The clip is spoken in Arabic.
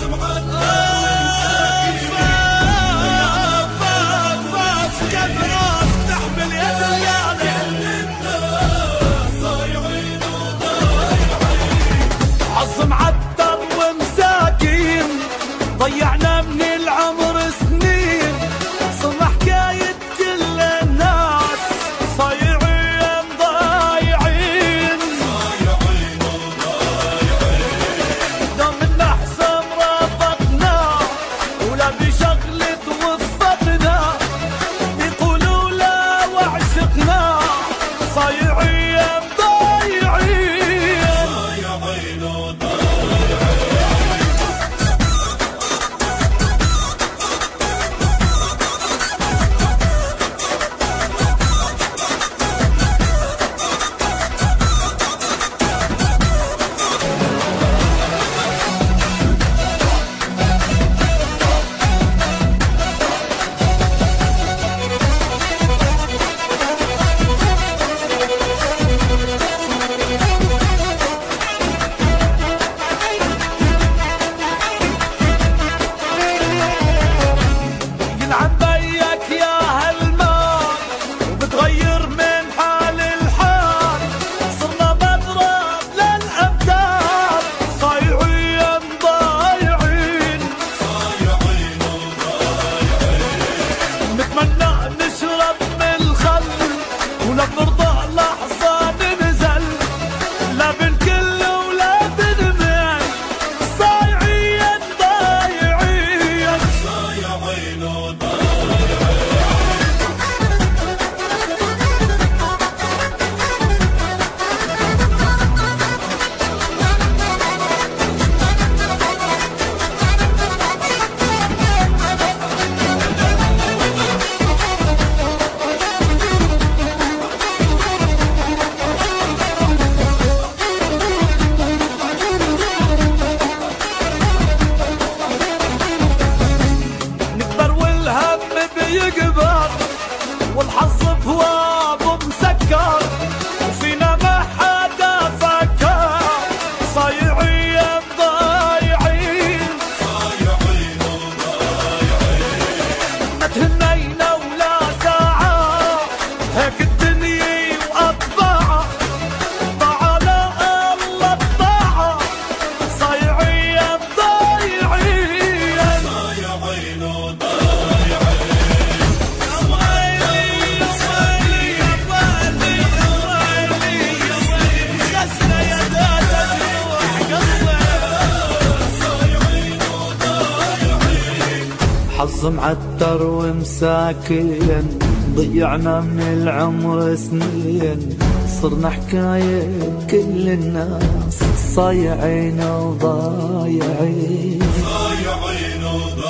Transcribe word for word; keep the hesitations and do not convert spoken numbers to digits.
ضيعنا من العمر سنين، صرنا حكاية كل الناس، صايعين ضايعين صايعين وضايعين. دوم النحسن ربطنا ولا بشغلة وظفتنا، يقولوا لا وعشقنا، صايعين ضايعين صايعين وضايعين. يكبر والحظ بوابه مسكر، وفينا ما حدا فكر، صايعين ضايعين صايعين وضايعين. ما تهنينا ولا ساعة، هيك الدنيا وأطباعها، طاعة لا الله الطاعة، صايعين ضايعين صايعين وضايعين. حظ معتر ومساكين، ضيعنا من العمر سنين، صرنا حكاية كل الناس، صايعين وضايعين صايعين وضايعين.